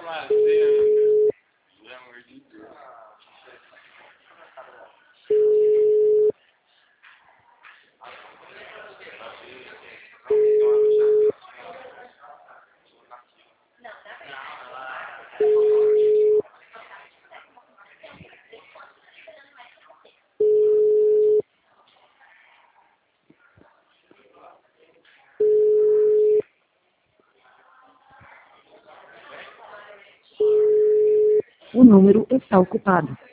fazendo? Pelo amor de Deus. O número está ocupado.